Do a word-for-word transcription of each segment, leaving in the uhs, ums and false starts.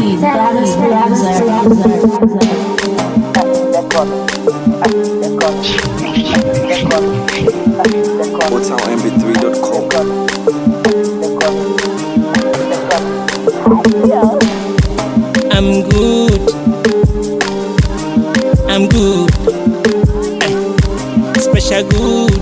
Zacky's Brothers Producer. Motown M P three dot com. I'm good. I'm good. Eh, special good.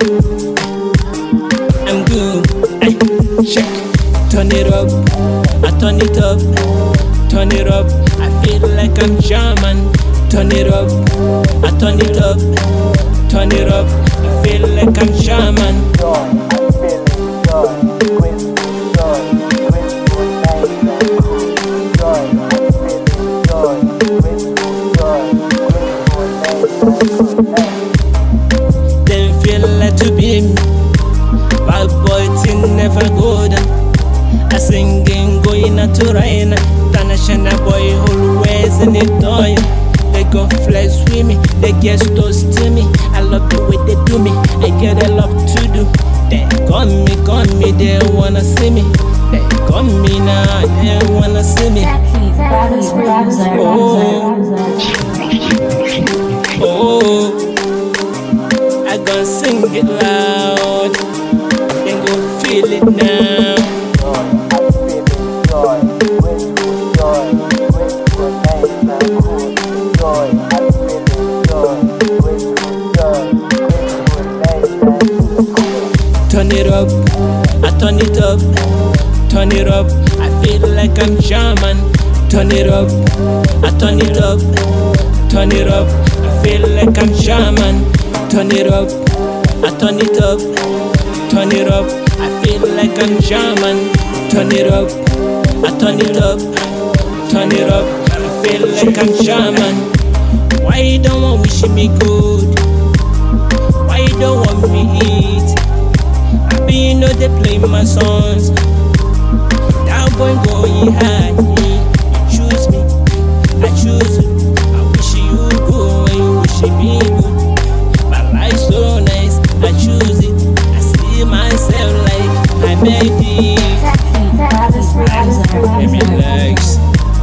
I'm good. Eh, check. Turn it up. I turn it up. Turn it up. I feel like I'm German. Turn it up. I turn it up. Turn it up. I feel like I'm German. Joy, I'm feeling joy, grateful joy, grateful nice and cool. Joy, I'm feeling joy, grateful joy, grateful nice and cool. Them feel like to be me. Bad boy thing never go down. I singing going out to rain. International boy always in it toy. They go flex with me, they get close to me. I love the way they do me, I get a lot to do. They call me, call me, they wanna see me. They call me now, they wanna see me. Zacky's Brothers Producer. Oh, oh, I gon' sing it loud. They gon' feel it now. Joy, I'm feeling joy, grateful joy, grateful nice and cool. Joy, I'm feeling joy, grateful joy, grateful nice and cool. Turn it up, I turn it up, turn it up. I feel like I'm German. Turn it up, I turn it up, turn it up. I feel like I'm German. Turn it up, I turn it up, turn it up. I feel like I'm German. Turn it up, I turn it up, turn it up. I feel like I'm German. Why you don't want wish me good? Why you don't want me eat? I be you know they play my songs. That boy going high. You choose me, I choose you. I wish you good when you wish me good. My life so nice, I choose it. I see myself like I made it. Zacky's Brothers Let me Producer. relax.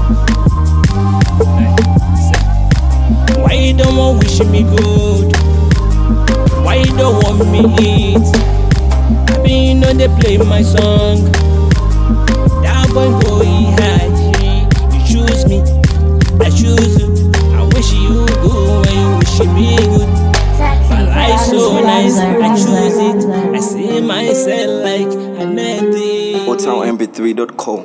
Why you don't want wish me good? Why you don't want me eat? I mean you know they play my song. That boy go high. You choose me, I choose you. I wish you good when you wish me good. My life so nice, I choose it. I see myself like I made it. Motown M P three dot com.